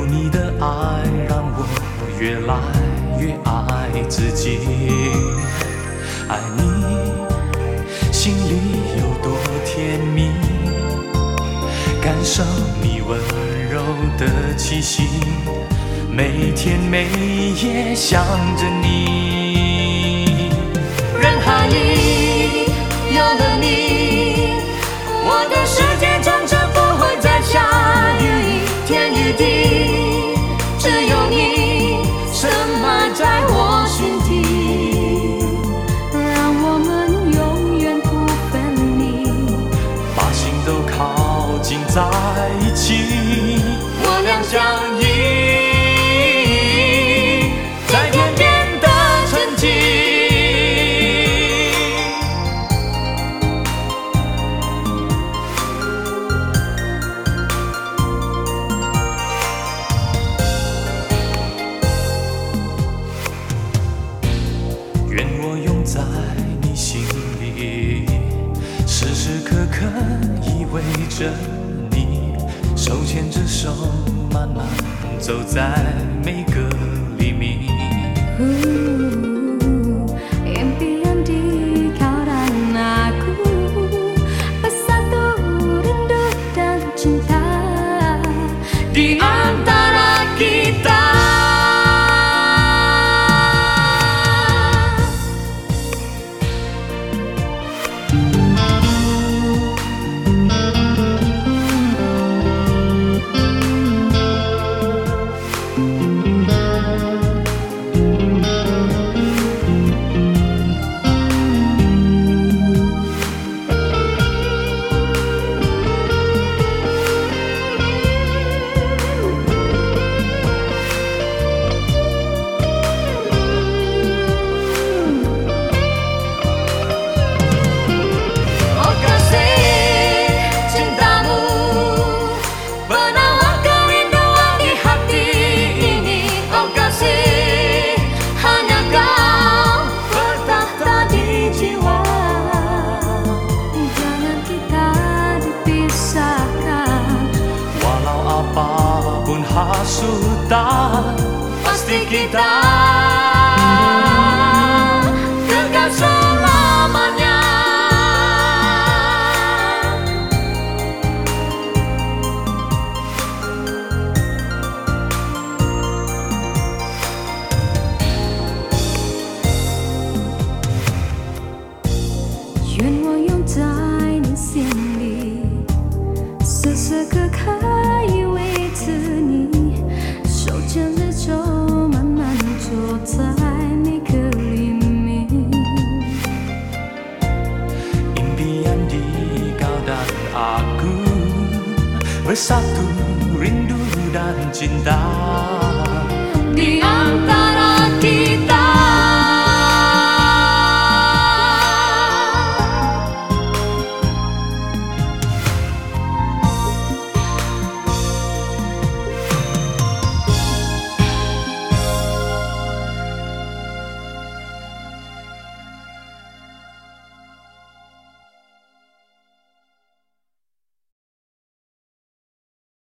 有你的爱让我越来越爱自己，爱你心里有多甜蜜，感受你温柔的气息，每天每夜想着你。人海里有了你，我的世界真正不会再下雨天雨地，只有你深埋在我心底， 让我们永远不分离， 把心都靠近在一起，我俩相依在天边的沉寂。愿我永在你心里，时时刻刻依偎着你，手牵着手慢慢走在每个黎明。 Impian di kau dan aku, bersatu rindu dan cinta Di antara kita. Apapun hasutan, pasti kita kekal selamanya. 愿我永在你心里，时时刻刻依偎着你，手牵着手慢慢走在每个黎明。 Impian di kau dan aku, bersatu rindu dan cinta. Di